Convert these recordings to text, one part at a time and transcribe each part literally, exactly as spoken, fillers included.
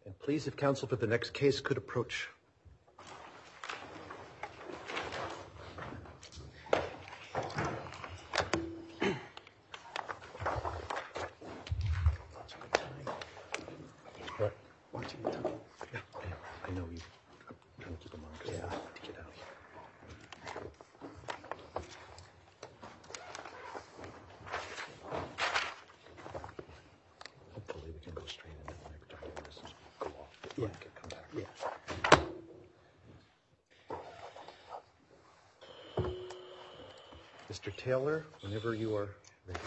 And please, if counsel for the next case could approach. What? Watching the time. Yeah, I know you. I'm trying to keep them on because yeah. I have to get out here. Hopefully we can go straight into the next time and just go off. Yeah. Can come back. Yeah. Mister Taylor, whenever you are ready.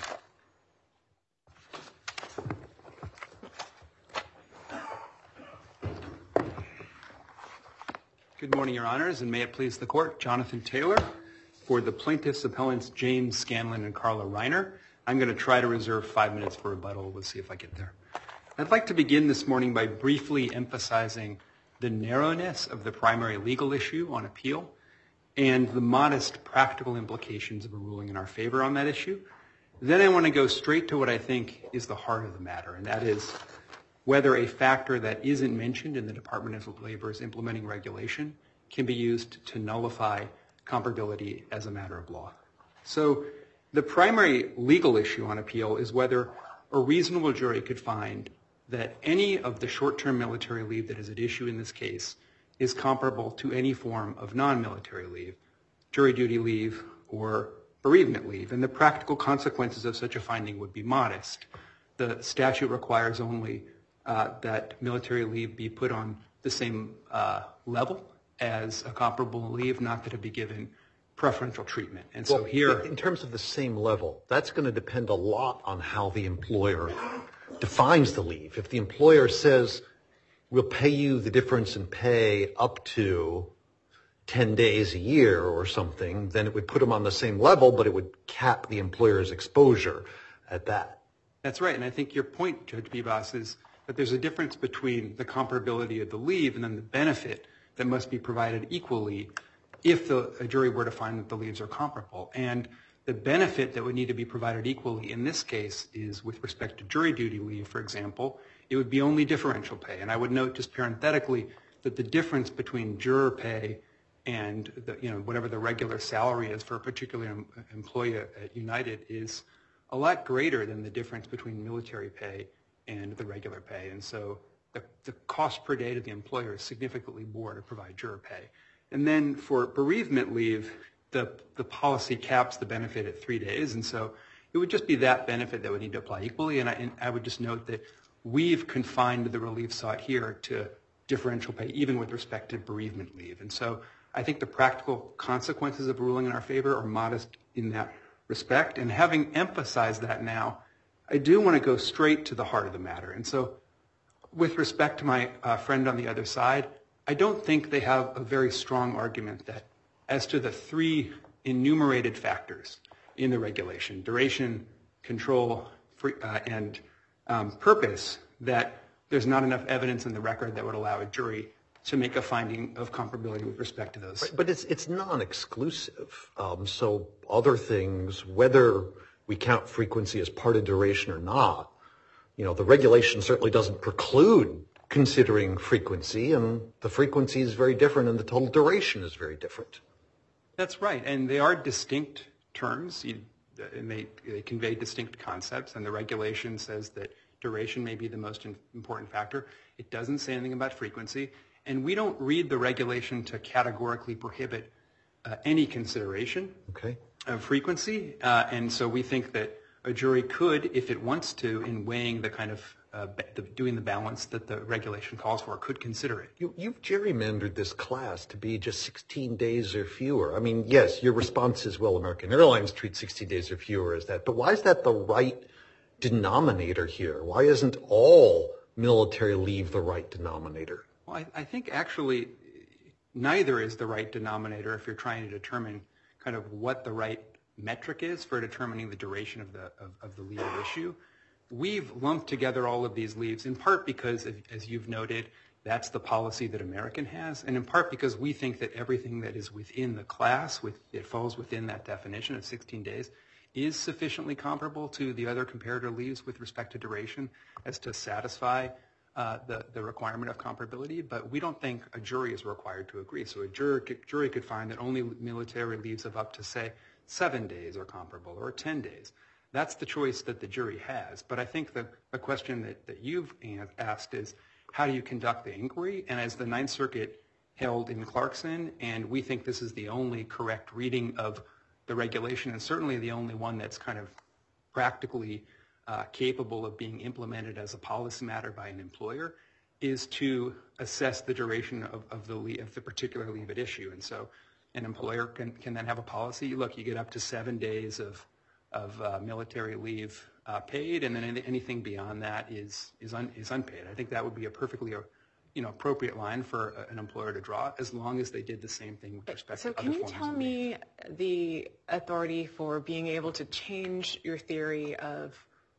Good morning, Your Honors, and may it please the Court, Jonathan Taylor for the plaintiffs' appellants James Scanlon and Carla Reiner. I'm going to try to reserve five minutes for rebuttal. We'll see if I get there. I'd like to begin this morning by briefly emphasizing the narrowness of the primary legal issue on appeal and the modest practical implications of a ruling in our favor on that issue. Then I want to go straight to what I think is the heart of the matter, and that is whether a factor that isn't mentioned in the Department of Labor's implementing regulation can be used to nullify comparability as a matter of law. So the primary legal issue on appeal is whether a reasonable jury could find that any of the short-term military leave that is at issue in this case is comparable to any form of non-military leave, jury duty leave, or bereavement leave. And the practical consequences of such a finding would be modest. The statute requires only uh, that military leave be put on the same uh, level as a comparable leave, not that it be given preferential treatment. And so well, here, in terms of the same level, that's going to depend a lot on how the employer defines the leave. If the employer says, we'll pay you the difference in pay up to ten days a year or something, then it would put them on the same level, but it would cap the employer's exposure at that. That's right. And I think your point, Judge Bibas, is that there's a difference between the comparability of the leave and then the benefit that must be provided equally if the a jury were to find that the leaves are comparable. And the benefit that would need to be provided equally in this case is with respect to jury duty leave, for example, it would be only differential pay. And I would note just parenthetically that the difference between juror pay and the, you know, whatever the regular salary is for a particular em- employee at United is a lot greater than the difference between military pay and the regular pay. And so the, the cost per day to the employer is significantly more to provide juror pay. And then for bereavement leave, the, the policy caps the benefit at three days. And so it would just be that benefit that would need to apply equally. And I, and I would just note that we've confined the relief sought here to differential pay, even with respect to bereavement leave. And so I think the practical consequences of ruling in our favor are modest in that respect. And having emphasized that now, I do want to go straight to the heart of the matter. And so with respect to my uh, friend on the other side, I don't think they have a very strong argument that as to the three enumerated factors in the regulation, duration, control, free, uh, and um, purpose, that there's not enough evidence in the record that would allow a jury to make a finding of comparability with respect to those. Right, but it's it's non-exclusive. Um, so other things, whether we count frequency as part of duration or not, you know, the regulation certainly doesn't preclude considering frequency, and the frequency is very different and the total duration is very different. That's right, and they are distinct terms, and they, they convey distinct concepts, and the regulation says that duration may be the most important factor. It doesn't say anything about frequency, and we don't read the regulation to categorically prohibit uh, any consideration okay. of frequency, uh, and so we think that a jury could, if it wants to, in weighing the kind of uh, the, doing the balance that the regulation calls for, could consider it. You, you've gerrymandered this class to be just sixteen days or fewer. I mean, yes, your response is, well, American Airlines treats sixteen days or fewer as that, but why is that the right denominator here? Why isn't all military leave the right denominator? Well, I, I think actually neither is the right denominator if you're trying to determine kind of what the right metric is for determining the duration of the of, of the leave issue. We've lumped together all of these leaves in part because, as you've noted, that's the policy that American has, and in part because we think that everything that is within the class, with, it falls within that definition of sixteen days, is sufficiently comparable to the other comparator leaves with respect to duration as to satisfy uh, the, the requirement of comparability, but we don't think a jury is required to agree. So a jury, jury could find that only military leaves of up to, say, seven days are comparable or ten days. That's the choice that the jury has. But I think the, the question that, that you've asked is, how do you conduct the inquiry? And as the Ninth Circuit held in Clarkson, and we think this is the only correct reading of the regulation, and certainly the only one that's kind of practically uh, capable of being implemented as a policy matter by an employer, is to assess the duration of, of, the, leave, of the particular leave at issue. And so an employer can, can then have a policy. Look, you get up to seven days of, of uh, military leave uh, paid, and then anything beyond that is, is, un, is unpaid. I think that would be a perfectly you know, appropriate line for an employer to draw, as long as they did the same thing with respect so to other forms of leave. So can you tell me the authority for being able to change your theory of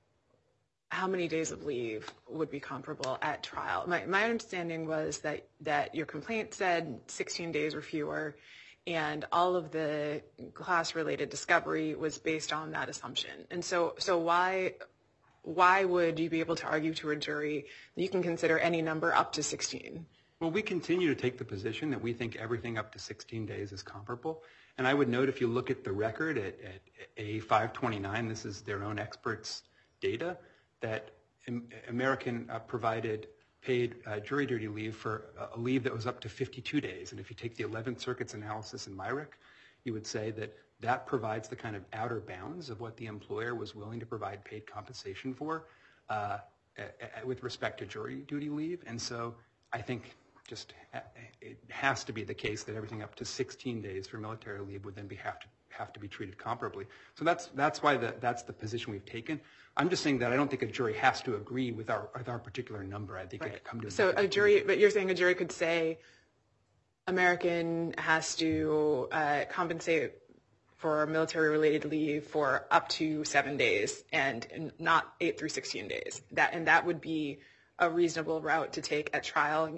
how many days of leave would be comparable at trial? My, my understanding was that, that your complaint said sixteen days or fewer, and all of the class-related discovery was based on that assumption. And so, so why... why would you be able to argue to a jury that you can consider any number up to sixteen? Well, we continue to take the position that we think everything up to sixteen days is comparable. And I would note, if you look at the record at, at A five twenty-nine, this is their own experts' data, that American uh, provided paid uh, jury duty leave for a leave that was up to fifty-two days. And if you take the eleventh Circuit's analysis in Myrick, you would say that that provides the kind of outer bounds of what the employer was willing to provide paid compensation for uh, with respect to jury duty leave. And so I think just it has to be the case that everything up to sixteen days for military leave would then be have to have to be treated comparably. So that's that's why the, that's the position we've taken. I'm just saying that I don't think a jury has to agree with our with our particular number. I think right. it could come to so a jury, but you're saying a jury could say American has to uh, compensate for military-related leave for up to seven days and not eight through sixteen days. That and that would be a reasonable route to take at trial.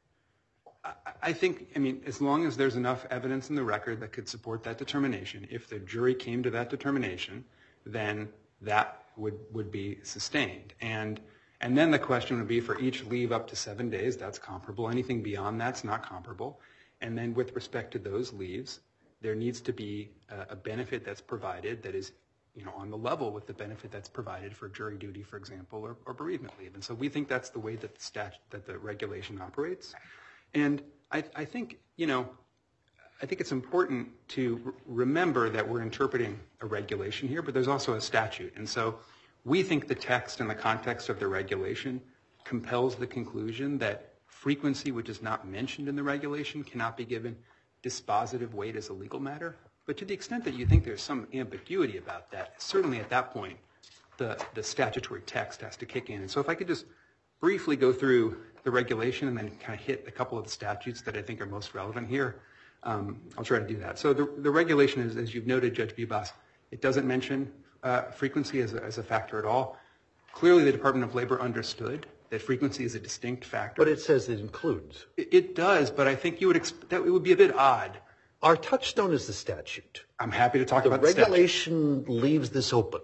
I think, I mean, as long as there's enough evidence in the record that could support that determination, if the jury came to that determination, then that would, would be sustained. And and then the question would be, for each leave up to seven days, that's comparable. Anything beyond that's not comparable. And then with respect to those leaves, there needs to be a, a benefit that's provided that is, you know, on the level with the benefit that's provided for jury duty, for example, or, or bereavement leave. And so we think that's the way that the statute, that the regulation operates. And I, I think, you know, I think it's important to r- remember that we're interpreting a regulation here, but there's also a statute. And so we think the text and the context of the regulation compels the conclusion that frequency, which is not mentioned in the regulation, cannot be given dispositive weight as a legal matter. But to the extent that you think there's some ambiguity about that, certainly at that point, the, the statutory text has to kick in. And so if I could just briefly go through the regulation and then kind of hit a couple of the statutes that I think are most relevant here, um, I'll try to do that. So the, the regulation, is, as you've noted, Judge Bibas, it doesn't mention uh, frequency as a, as a factor at all. Clearly, the Department of Labor understood that frequency is a distinct factor. But it says it includes. It, it does, but I think you would exp- that it would be a bit odd. Our touchstone is the statute. I'm happy to talk the about the statute. The regulation leaves this open.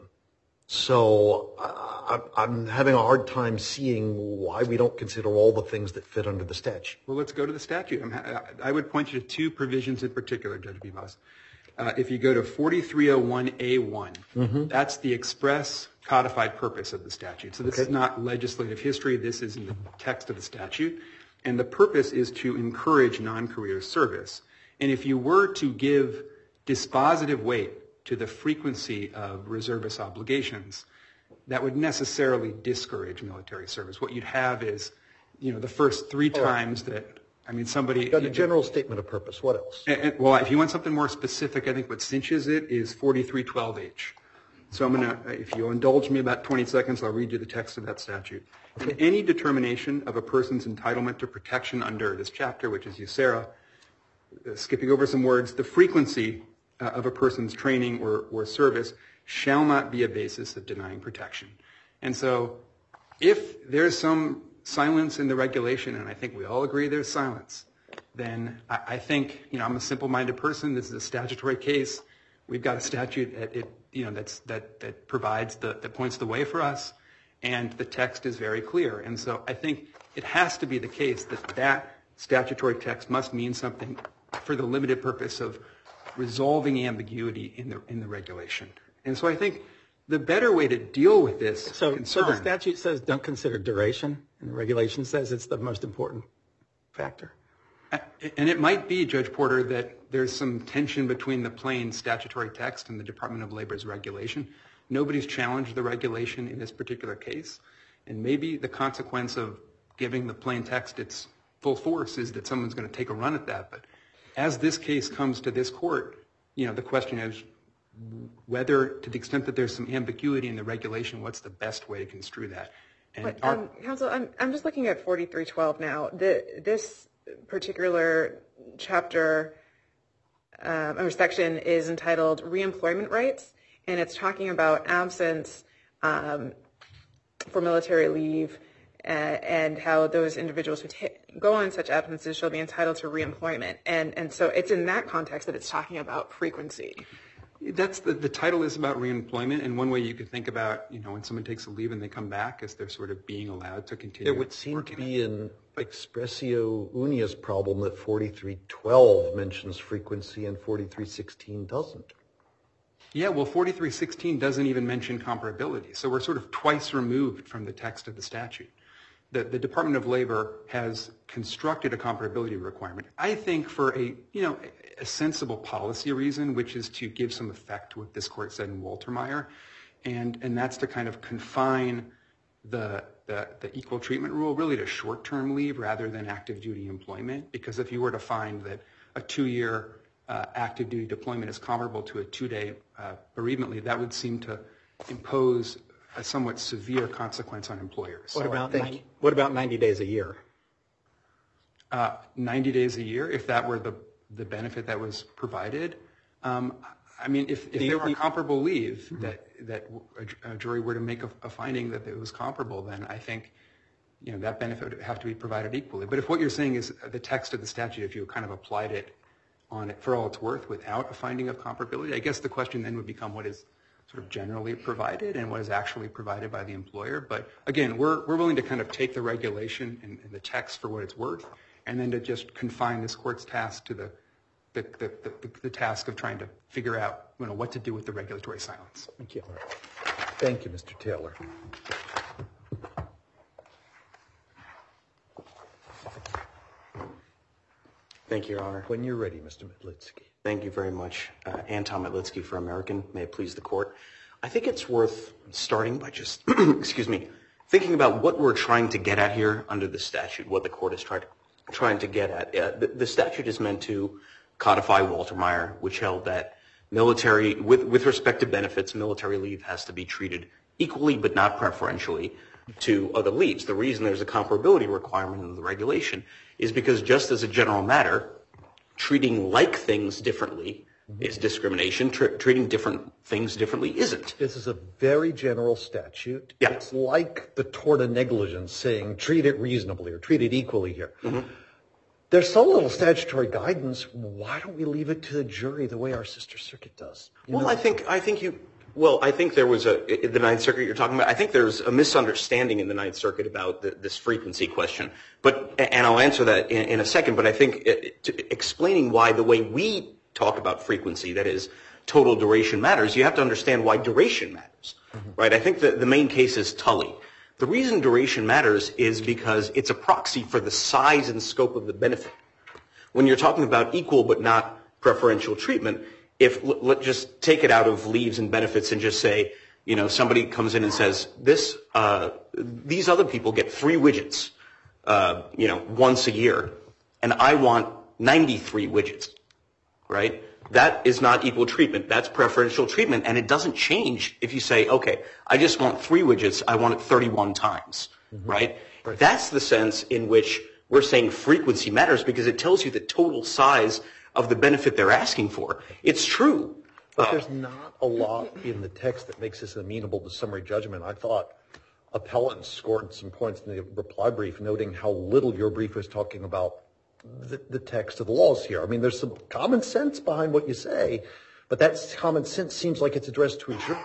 So uh, I'm having a hard time seeing why we don't consider all the things that fit under the statute. Well, let's go to the statute. I'm ha- I would point you to two provisions in particular, Judge Bibas. Uh, if you go to forty-three oh one A one, mm-hmm. that's the express codified purpose of the statute. So this okay. is not legislative history. This is in the text of the statute. And the purpose is to encourage non-career service. And if you were to give dispositive weight to the frequency of reservist obligations, that would necessarily discourage military service. What you'd have is, you know, the first three All times right. that, I mean, somebody... Got a general statement of purpose. What else? And, and, well, if you want something more specific, I think what cinches it is forty-three twelve H. So I'm going to, if you'll indulge me about twenty seconds, I'll read you the text of that statute. Okay. In any determination of a person's entitlement to protection under this chapter, which is U S E R A, uh, skipping over some words, the frequency uh, of a person's training or, or service shall not be a basis of denying protection. And so if there's some silence in the regulation, and I think we all agree there's silence, then I, I think, you know, I'm a simple-minded person. This is a statutory case. We've got a statute that it, you know, that's that that provides the that points the way for us, And the text is very clear. And so I think it has to be the case that that statutory text must mean something for the limited purpose of resolving ambiguity in the in the regulation. And so I think the better way to deal with this so, concern... So the statute says don't consider duration, and the regulation says it's the most important factor. And it might be, Judge Porter, that there's some tension between the plain statutory text and the Department of Labor's regulation. Nobody's challenged the regulation in this particular case. And maybe the consequence of giving the plain text its full force is that someone's going to take a run at that. But as this case comes to this court, you know, the question is whether, to the extent that there's some ambiguity in the regulation, what's the best way to construe that? And but, our, um, Counsel, I'm, I'm just looking at forty-three twelve now. The, this particular chapter um, or section is entitled Reemployment Rights, and it's talking about absence um, for military leave uh, and how those individuals who ta- go on such absences shall be entitled to reemployment. And, and so it's in that context that it's talking about frequency. That's the, the title is about reemployment, and one way you could think about, you know, when someone takes a leave and they come back, is they're sort of being allowed to continue. There would seem to be an expressio unius problem that forty-three twelve mentions frequency and forty-three sixteen doesn't. Yeah, well, forty-three sixteen doesn't even mention comparability, so we're sort of twice removed from the text of the statute. The, the Department of Labor has constructed a comparability requirement, I think, for a, you know, a sensible policy reason, which is to give some effect to what this court said in Waltermeyer, and and that's to kind of confine the, the the equal treatment rule really to short-term leave rather than active duty employment. Because if you were to find that a two-year uh, active duty deployment is comparable to a two-day uh, bereavement leave, that would seem to impose a somewhat severe consequence on employers. What about ninety, what about ninety days a year? Uh, ninety days a year, if that were the the benefit that was provided. Um, I mean, if, if there were comparable leave mm-hmm. that that a, a jury were to make a, a finding that it was comparable, then I think, you know, that benefit would have to be provided equally. But if what you're saying is the text of the statute, if you kind of applied it on it for all it's worth without a finding of comparability, I guess the question then would become what is sort of generally provided and what is actually provided by the employer. But again, we're we're willing to kind of take the regulation and, and the text for what it's worth, and then to just confine this court's task to the the, the, the, the task of trying to figure out, you know, what to do with the regulatory silence. Thank you. Thank you, Mister Taylor. Thank you, Your Honor. When you're ready, Mister Metlitsky. Thank you very much. Uh, Anton Metlitsky for American. May it please the court. I think it's worth starting by just, excuse me, thinking about what we're trying to get at here under the statute, what the court is trying to, trying to get at. Uh, the, the statute is meant to codify Waltermeyer, which held that military, with, with respect to benefits, military leave has to be treated equally but not preferentially to other leaves. The reason there's a comparability requirement in the regulation is because just as a general matter, treating like things differently mm-hmm. is discrimination. Tr- treating different things differently isn't. This is a very general statute. Yeah. It's like the tort of negligence saying treat it reasonably or treat it equally here. Mm-hmm. There's so little statutory guidance. Why don't we leave it to the jury the way our sister circuit does? You well, know? I think I think you. Well, I think there was a in the Ninth Circuit you're talking about. I think there's a misunderstanding in the Ninth Circuit about the, this frequency question. But and I'll answer that in, in a second. But I think it, to, explaining why the way we talk about frequency, that is, total duration matters, you have to understand why duration matters, mm-hmm. right? I think the the main case is Tully. The reason duration matters is because it's a proxy for the size and scope of the benefit. When you're talking about equal but not preferential treatment, if let's just take it out of leaves and benefits and just say, you know, somebody comes in and says, this, uh, these other people get three widgets, uh, you know, once a year, and I want ninety-three widgets, right? That is not equal treatment. That's preferential treatment, and it doesn't change if you say, okay, I just want three widgets, I want it thirty-one times, mm-hmm. right? right? That's the sense in which we're saying frequency matters because it tells you the total size of the benefit they're asking for. It's true. But uh, there's not a lot in the text that makes this amenable to summary judgment. I thought appellants scored some points in the reply brief, noting how little your brief was talking about the, the text of the laws here. I mean, there's some common sense behind what you say, but that common sense seems like it's addressed to a jury.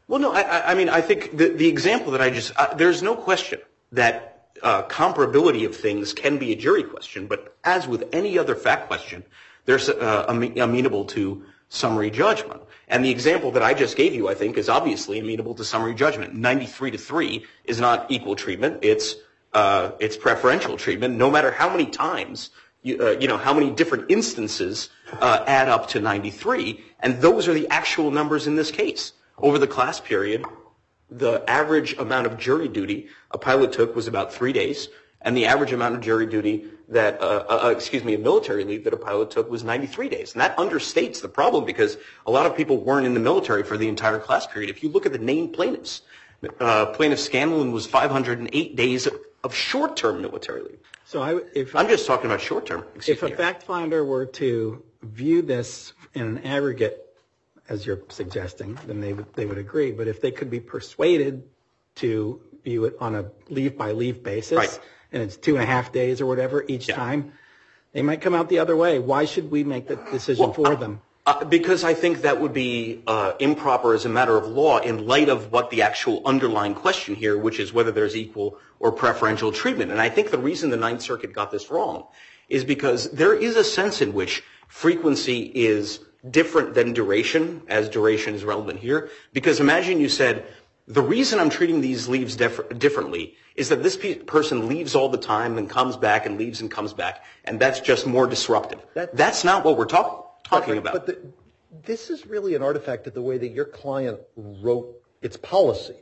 Well, no, I, I mean, I think the, the example that I just, uh, there's no question that uh, comparability of things can be a jury question, but as with any other fact question, they're uh, amenable to summary judgment. And the example that I just gave you, I think, is obviously amenable to summary judgment. ninety-three to three is not equal treatment. It's uh, it's preferential treatment, no matter how many times, you, uh, you know, how many different instances uh, add up to ninety-three. And those are the actual numbers in this case. Over the class period, the average amount of jury duty a pilot took was about three days, and the average amount of jury duty that, uh, uh, excuse me, a military leave that a pilot took was ninety-three days. And that understates the problem because a lot of people weren't in the military for the entire class period. If you look at the named plaintiffs, uh, plaintiff Scanlon was five hundred eight days of, of short-term military leave. So I, if I'm just talking about short-term. If a fact finder were to view this in an aggregate, as you're suggesting, then they would, they would agree. But if they could be persuaded to view it on a leave-by-leave basis, right, and it's two and a half days or whatever each yeah. time, they might come out the other way. Why should we make the decision well, for uh, them? Uh, because I think that would be uh, improper as a matter of law in light of what the actual underlying question here, which is whether there's equal or preferential treatment. And I think the reason the Ninth Circuit got this wrong is because there is a sense in which frequency is different than duration, as duration is relevant here. Because imagine you said, the reason I'm treating these leaves dif- differently is that this pe- person leaves all the time and comes back and leaves and comes back, and that's just more disruptive. That, that's not what we're talk- talking about. But the, this is really an artifact of the way that your client wrote its policy.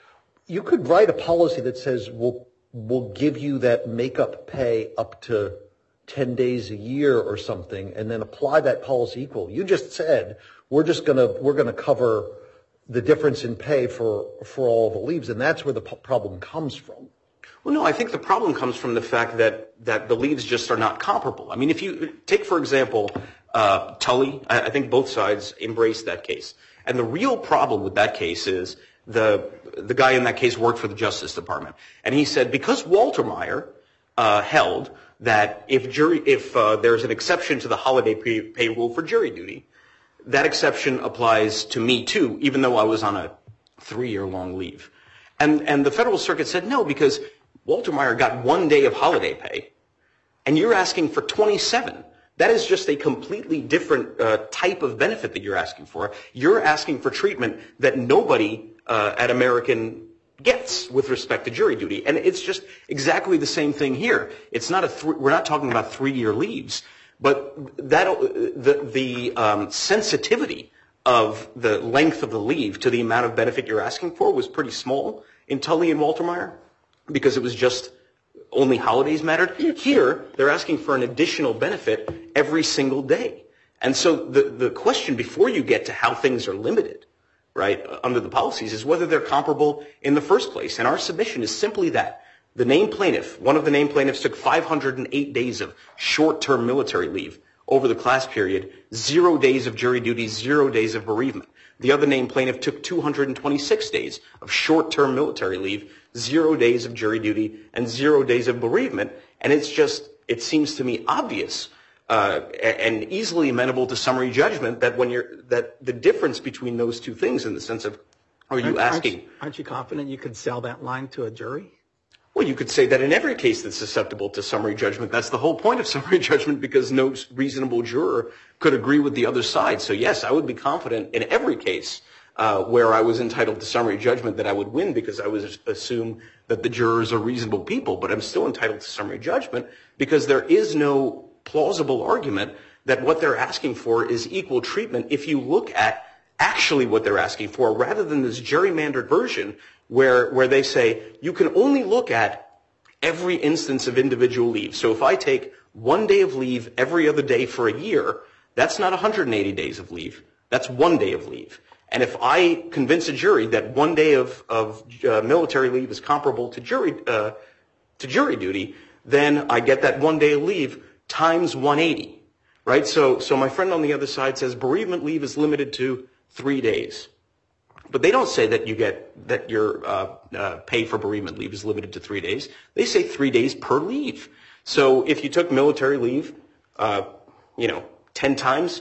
You could write a policy that says, we'll, we'll give you that makeup pay up to ten days a year or something, and then apply that policy equal. You just said, we're just going to, we're going to cover the difference in pay for, for all the leaves, and that's where the p- problem comes from. Well, no, I think the problem comes from the fact that, that the leaves just are not comparable. I mean, if you take, for example, uh, Tully, I, I think both sides embraced that case. And the real problem with that case is the, the guy in that case worked for the Justice Department. And he said, because Walter Meyer uh, held that if jury, if uh, there's an exception to the holiday pay, pay rule for jury duty, that exception applies to me too, even though I was on a three-year-long leave. And and the Federal Circuit said no, because Walter Meyer got one day of holiday pay, and you're asking for twenty-seven. That is just a completely different uh, type of benefit that you're asking for. You're asking for treatment that nobody uh, at American gets with respect to jury duty. And it's just exactly the same thing here. It's not a th- we're not talking about three-year leaves, but that the the um, sensitivity of the length of the leave to the amount of benefit you're asking for was pretty small in Tully and Walter Meyer, because it was just only holidays mattered. Here, they're asking for an additional benefit every single day. And so the, the question before you get to how things are limited, right, under the policies, is whether they're comparable in the first place. And our submission is simply that. The named plaintiff, one of the named plaintiffs, took five hundred eight days of short-term military leave over the class period, zero days of jury duty, zero days of bereavement. The other named plaintiff took two hundred twenty-six days of short-term military leave, zero days of jury duty, and zero days of bereavement. And it's just, it seems to me obvious uh, and easily amenable to summary judgment that when you're, that the difference between those two things in the sense of, are you aren't, asking? Aren't you, aren't you confident you could sell that line to a jury? Well, you could say that in every case that's susceptible to summary judgment. That's the whole point of summary judgment, because no reasonable juror could agree with the other side. So, yes, I would be confident in every case uh, where I was entitled to summary judgment that I would win, because I would assume that the jurors are reasonable people. But I'm still entitled to summary judgment because there is no plausible argument that what they're asking for is equal treatment if you look at actually what they're asking for, rather than this gerrymandered version where where they say you can only look at every instance of individual leave. So if I take one day of leave every other day for a year, that's not one hundred eighty days of leave. That's one day of leave. And if I convince a jury that one day of, of uh, military leave is comparable to jury uh, to jury duty, then I get that one day of leave times one hundred eighty, right? So so my friend on the other side says bereavement leave is limited to three days. But they don't say that you get that your uh, uh, pay for bereavement leave is limited to three days. They say three days per leave. So if you took military leave, uh, you know, ten times,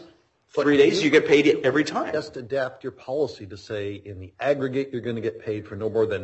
three days, you get paid every time. Just adapt your policy to say in the aggregate you're going to get paid for no more than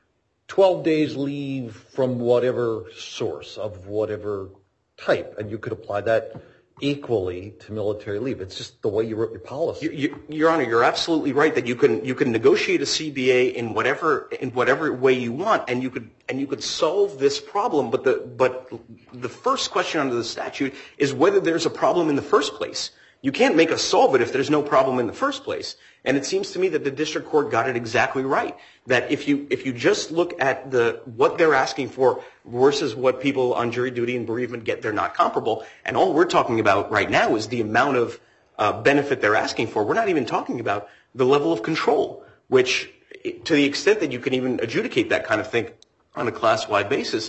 twelve days leave from whatever source of whatever type, and you could apply that equally to military leave. It's just the way you wrote your policy. You, you, Your Honor, you're absolutely right that you can you can negotiate a C B A in whatever in whatever way you want, and you could and you could solve this problem. But the but the first question under the statute is whether there's a problem in the first place. You can't make us solve it if there's no problem in the first place. And it seems to me that the district court got it exactly right. That if you if you just look at the what they're asking for versus what people on jury duty and bereavement get, they're not comparable. And all we're talking about right now is the amount of uh, benefit they're asking for. We're not even talking about the level of control, which to the extent that you can even adjudicate that kind of thing on a class-wide basis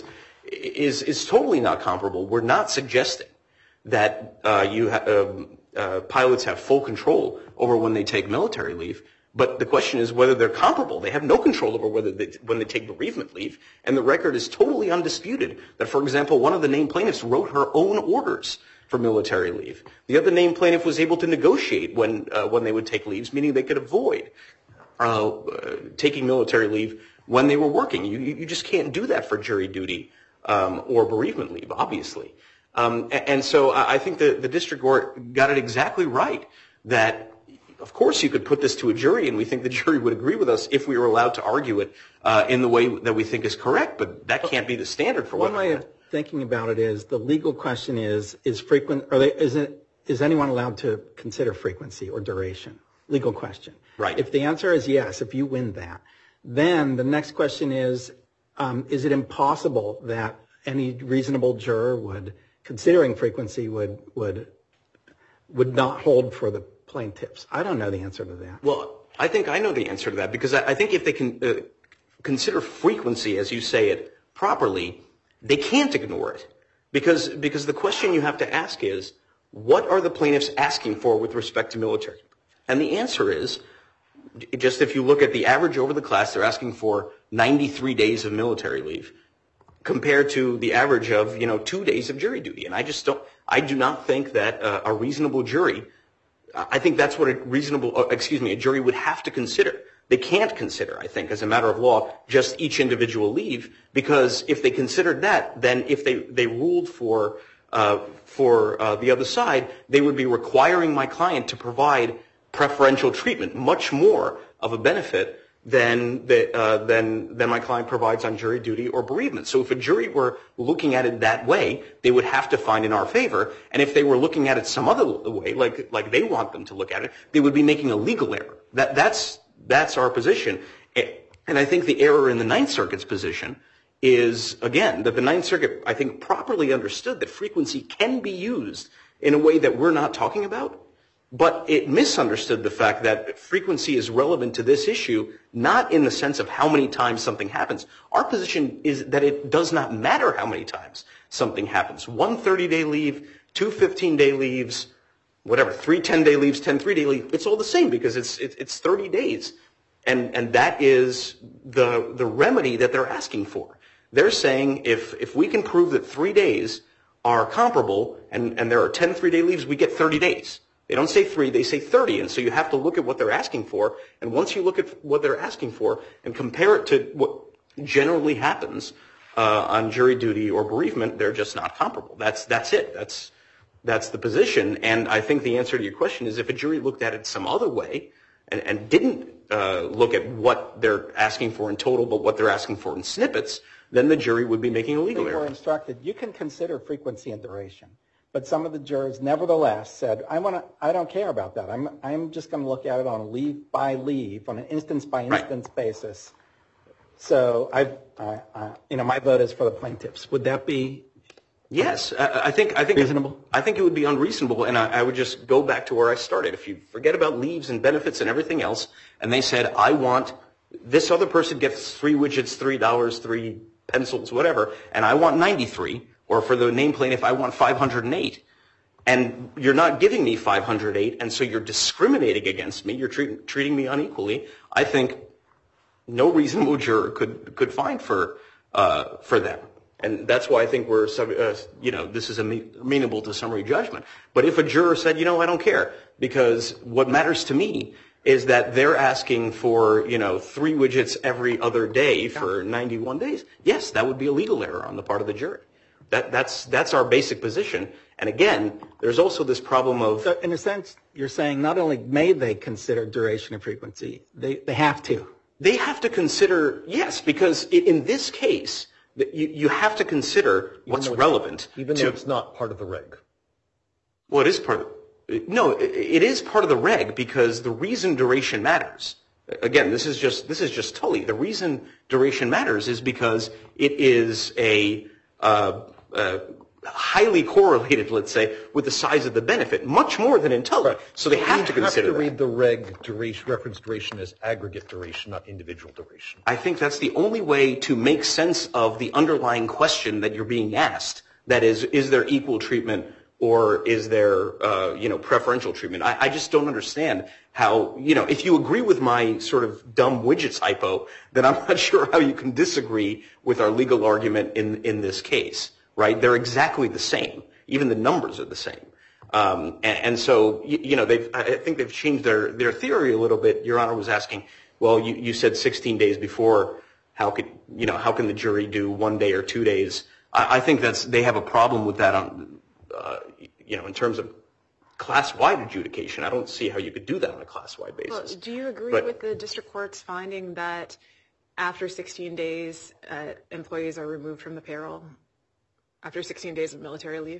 is is totally not comparable. We're not suggesting that uh, you ha- um, uh, pilots have full control over when they take military leave, but the question is whether they're comparable. They have no control over whether they, when they take bereavement leave, and the record is totally undisputed that, for example, one of the named plaintiffs wrote her own orders for military leave. The other named plaintiff was able to negotiate when uh, when they would take leaves, meaning they could avoid uh, uh, taking military leave when they were working. You you just can't do that for jury duty um, or bereavement leave, obviously. Um, and, and so I think the, the district court got it exactly right that, of course, you could put this to a jury, and we think the jury would agree with us if we were allowed to argue it uh, in the way that we think is correct, but that can't be the standard for one what way of thinking about it is the legal question is is frequent are they is it is anyone allowed to consider frequency or duration? Legal question. Right. If the answer is yes, if you win that, then the next question is um, is it impossible that any reasonable juror would, considering frequency, would would would not hold for the plaintiffs? I don't know the answer to that. Well, I think I know the answer to that, because I, I think if they can uh, consider frequency, as you say it, properly, they can't ignore it. Because because the question you have to ask is, what are the plaintiffs asking for with respect to military? And the answer is, just if you look at the average over the class, they're asking for ninety-three days of military leave compared to the average of, you know, two days of jury duty. And I just don't, I do not think that uh, a reasonable jury, I think that's what a reasonable, uh, excuse me, a jury would have to consider. They can't consider, I think, as a matter of law, just each individual leave, because if they considered that, then if they, they ruled for, uh, for uh, the other side, they would be requiring my client to provide preferential treatment, much more of a benefit than the, uh, than than my client provides on jury duty or bereavement. So if a jury were looking at it that way, they would have to find in our favor. And if they were looking at it some other way, like like they want them to look at it, they would be making a legal error. That that's that's our position. And I think the error in the Ninth Circuit's position is, again, that the Ninth Circuit, I think, properly understood that frequency can be used in a way that we're not talking about. But it misunderstood the fact that frequency is relevant to this issue, not in the sense of how many times something happens. Our position is that it does not matter how many times something happens. One thirty-day leave, two fifteen-day leaves, whatever, three ten-day leaves, ten three-day leaves, it's all the same because it's it's thirty days. And and that is the the remedy that they're asking for. They're saying if if we can prove that three days are comparable and, and there are ten three-day leaves, we get thirty days. They don't say three, they say thirty, and so you have to look at what they're asking for, and once you look at what they're asking for and compare it to what generally happens uh, on jury duty or bereavement, they're just not comparable. That's that's it. That's that's the position, and I think the answer to your question is if a jury looked at it some other way and, and didn't uh, look at what they're asking for in total but what they're asking for in snippets, then the jury would be making a legal They error. were instructed, you can consider frequency and duration. But some of the jurors nevertheless said, I want to, I don't care about that. I'm, I'm just going to look at it on a leave by leave, on an instance by instance right. basis. So I, I, I, you know, my vote is for the plaintiffs. Would that be? Yes, I, I think I think reasonable. I think it would be unreasonable, and I, I would just go back to where I started. If you forget about leaves and benefits and everything else, and they said, I want this other person gets three widgets, three dollars, three pencils, whatever, and I want ninety-three. Or for the named plaintiff, I want five hundred eight. And you're not giving me five hundred eight, and so you're discriminating against me. You're treat, treating me unequally. I think no reasonable juror could could find for uh, for them. And that's why I think we're, uh, you know, this is amenable to summary judgment. But if a juror said, you know, I don't care, because what matters to me is that they're asking for, you know, three widgets every other day for ninety-one days, yes, that would be a legal error on the part of the jury. That, that's, that's our basic position. And again, there's also this problem of... So in a sense, you're saying not only may they consider duration and frequency, they, they have to. They have to consider, yes, because in this case, you, you have to consider what's relevant. Even though it's not part of the reg. Well, it is part of... No, it is part of the reg because the reason duration matters. Again, this is just this is just Tully. The reason duration matters is because it is a uh, uh, highly correlated, let's say, with the size of the benefit, much more than in Tully. Right. So they have to consider that. You have to read the reg duration, reference duration as aggregate duration, not individual duration. I think that's the only way to make sense of the underlying question that you're being asked. That is, is there equal treatment? Or is there, uh, you know, preferential treatment? I, I just don't understand how, you know, if you agree with my sort of dumb widgets hypo, then I'm not sure how you can disagree with our legal argument in, in this case, right? They're exactly the same. Even the numbers are the same. Um, and, and so, you, you know, they've, I think they've changed their, their theory a little bit. Your Honor was asking, well, you, you said sixteen days before. How could, you know, how can the jury do one day or two days? I, I think that's, they have a problem with that on, Uh, you know, in terms of class-wide adjudication. I don't see how you could do that on a class-wide basis. Well, do you agree but, with the district court's finding that after sixteen days, uh, employees are removed from the payroll? After sixteen days of military leave?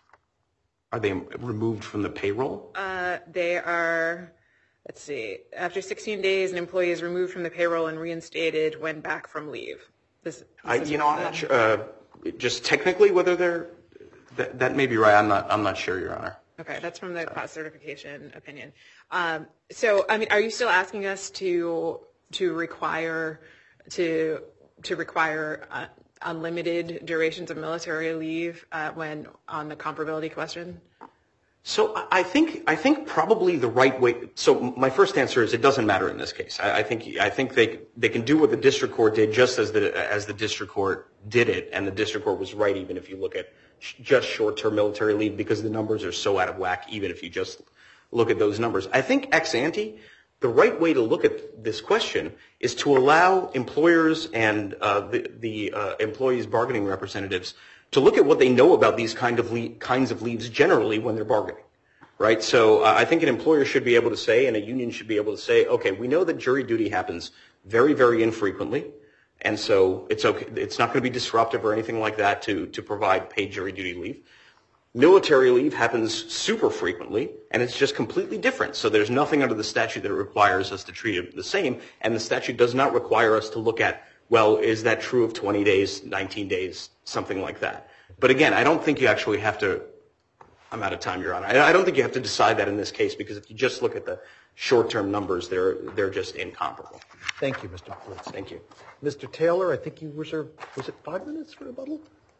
Are they removed from the payroll? Uh, they are, let's see, after sixteen days, an employee is removed from the payroll and reinstated when back from leave. This, this I, you know, I'm not sure. Uh, just technically whether they're That, that may be right. I'm not. I'm not sure, Your Honor. Okay, that's from the class certification opinion. Um, so, I mean, are you still asking us to to require to to require uh, unlimited durations of military leave uh, when on the comparability question? So I think I think probably the right way. So my first answer is it doesn't matter in this case. I, I think I think they they can do what the district court did just as the as the district court did it, and the district court was right even if you look at just short-term military leave because the numbers are so out of whack even if you just look at those numbers. I think ex ante, the right way to look at this question is to allow employers and uh, the, the uh, employees' bargaining representatives to look at what they know about these kind of le- kinds of leaves generally when they're bargaining, right? So uh, I think an employer should be able to say and a union should be able to say, okay, we know that jury duty happens very, very infrequently. And so it's okay. It's not going to be disruptive or anything like that to, to provide paid jury duty leave. Military leave happens super frequently, and it's just completely different. So there's nothing under the statute that requires us to treat it the same, and the statute does not require us to look at, well, is that true of twenty days, nineteen days, something like that. But again, I don't think you actually have to, I'm out of time, Your Honor. I don't think you have to decide that in this case because if you just look at the short-term numbers, they're they're just incomparable. Thank you, Mister Blitz. Thank you. Mister Taylor, I think you reserved, was it five minutes for rebuttal?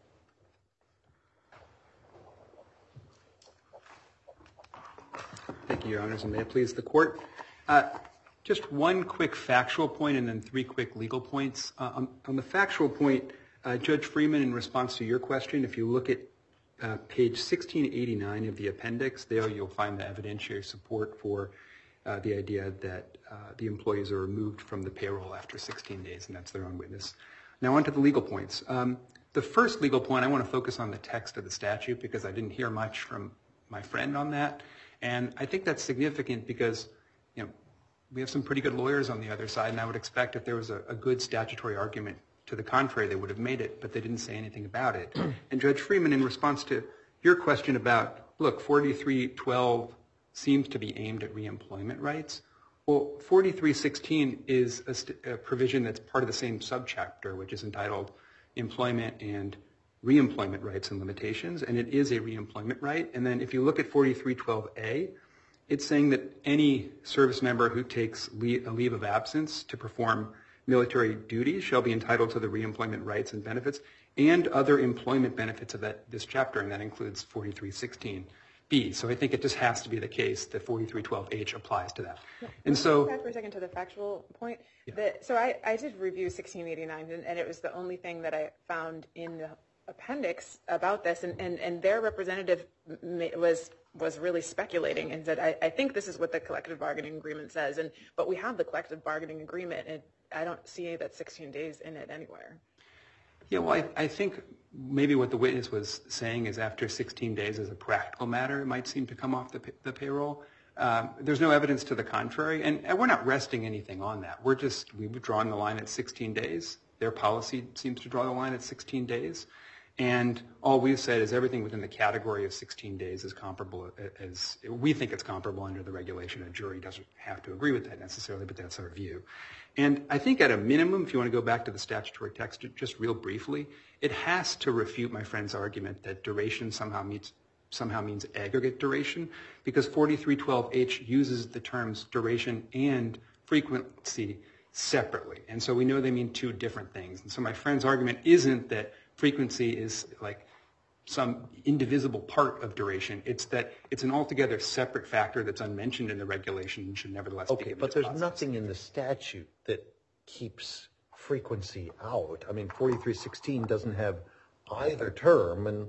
Thank you, Your Honors, and may it please the Court. Uh, just one quick factual point and then three quick legal points. Uh, on, on the factual point, uh, Judge Freeman, in response to your question, if you look at uh, page sixteen eighty-nine of the appendix, there you'll find the evidentiary support for uh, the idea that uh, the employees are removed from the payroll after sixteen days, and that's their own witness. Now on to the legal points. Um, the first legal point, I want to focus on the text of the statute because I didn't hear much from my friend on that. And I think that's significant because, you know, we have some pretty good lawyers on the other side, and I would expect if there was a, a good statutory argument to the contrary, they would have made it, but they didn't say anything about it. And Judge Freeman, in response to your question about, look, forty-three twelve seems to be aimed at reemployment rights. Well, forty-three sixteen is a, st- a provision that's part of the same subchapter, which is entitled Employment and Reemployment Rights and Limitations, and it is a reemployment right. And then if you look at forty-three twelve A, it's saying that any service member who takes leave, a leave of absence to perform military duties shall be entitled to the reemployment rights and benefits and other employment benefits of that this chapter, and that includes forty-three sixteen B. So I think it just has to be the case that forty-three twelve H applies to that. Yeah. And so, back for a second to the factual point. Yeah. That, so I, I did review sixteen eighty-nine, and, and it was the only thing that I found in the appendix about this, and, and, and their representative was was really speculating and said, I, I think this is what the collective bargaining agreement says, and but we have the collective bargaining agreement, and I don't see that sixteen days in it anywhere. Yeah, well, I, I think maybe what the witness was saying is after sixteen days, as a practical matter, it might seem to come off the, the payroll. Um, there's no evidence to the contrary, and, and we're not resting anything on that. We're just, we've drawn the line at sixteen days. Their policy seems to draw the line at sixteen days. And all we've said is everything within the category of sixteen days is comparable, as we think it's comparable under the regulation. A jury doesn't have to agree with that necessarily, but that's our view. And I think at a minimum, if you want to go back to the statutory text just real briefly, it has to refute my friend's argument that duration somehow means, somehow means aggregate duration, because forty-three twelve H uses the terms duration and frequency separately. And so we know they mean two different things. And so my friend's argument isn't that frequency is like some indivisible part of duration. It's that it's an altogether separate factor that's unmentioned in the regulation and should nevertheless be given. Okay, but there's nothing in the statute that keeps frequency out. I mean, forty-three sixteen doesn't have either term, and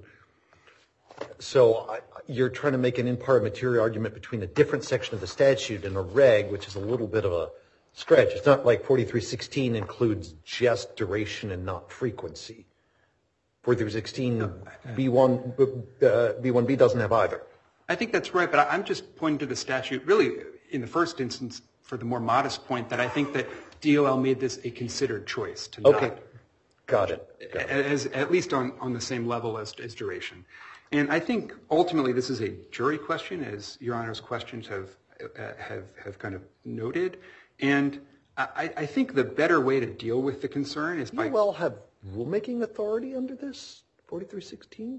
so I, you're trying to make an in part material argument between a different section of the statute and a reg, which is a little bit of a stretch. It's not like forty-three sixteen includes just duration and not frequency. forty-three sixteen B one uh, B one B doesn't have either. I think that's right, but I'm just pointing to the statute really in the first instance for the more modest point that I think that D O L made this a considered choice to okay. not. Got it. Got it. As, at least on, on the same level as, as duration. And I think ultimately this is a jury question, as Your Honor's questions have uh, have have kind of noted. And I, I think the better way to deal with the concern is Do by... you well have rulemaking authority under this, forty-three sixteen?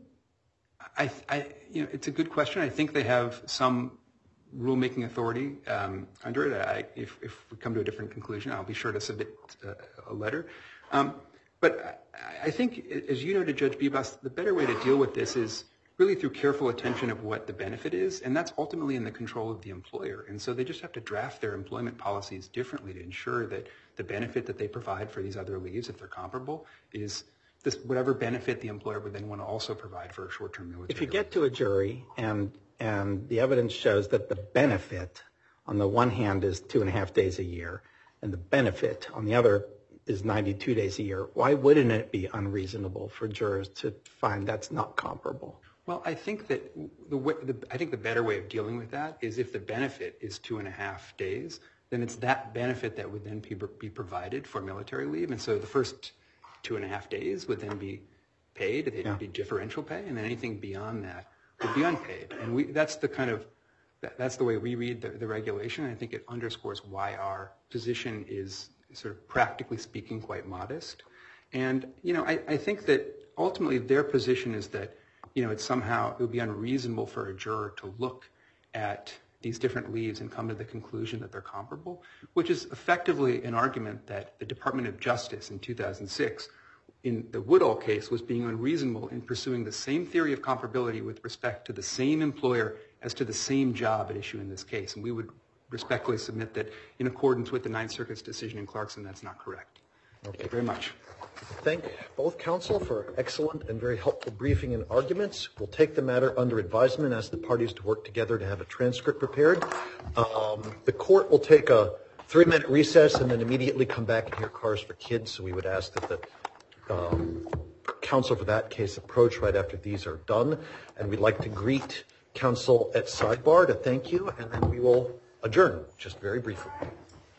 I, I, you know, it's a good question. I think they have some rulemaking authority um, under it. I, if, if we come to a different conclusion, I'll be sure to submit uh, a letter. Um, but I, I think, as you noted, Judge Bibas, the better way to deal with this is really through careful attention of what the benefit is, and that's ultimately in the control of the employer. And so they just have to draft their employment policies differently to ensure that the benefit that they provide for these other leaves, if they're comparable, is this whatever benefit the employer would then want to also provide for a short-term military. If you get to a jury and and the evidence shows that the benefit on the one hand is two and a half days a year, and the benefit on the other is ninety-two days a year, why wouldn't it be unreasonable for jurors to find that's not comparable? Well, I think that the, way, the I think the better way of dealing with that is if the benefit is two and a half days, then it's that benefit that would then be, be provided for military leave. And so the first two and a half days would then be paid. It would yeah. be differential pay, and then anything beyond that would be unpaid. And we that's the kind of that, that's the way we read the, the regulation. And I think it underscores why our position is sort of practically speaking quite modest. And you know, I, I think that ultimately their position is that you know, it's somehow, it would be unreasonable for a juror to look at these different leaves and come to the conclusion that they're comparable, which is effectively an argument that the Department of Justice in two thousand six, in the Woodall case, was being unreasonable in pursuing the same theory of comparability with respect to the same employer as to the same job at issue in this case. And we would respectfully submit that in accordance with the Ninth Circuit's decision in Clarkson, that's not correct. Okay. Thank you very much. Thank both counsel for excellent and very helpful briefing and arguments. We'll take the matter under advisement, ask the parties to work together to have a transcript prepared. Um, the court will take a three-minute recess and then immediately come back and hear Cars for Kids. So we would ask that the um, counsel for that case approach right after these are done. And we'd like to greet counsel at sidebar to thank you, and then we will adjourn just very briefly.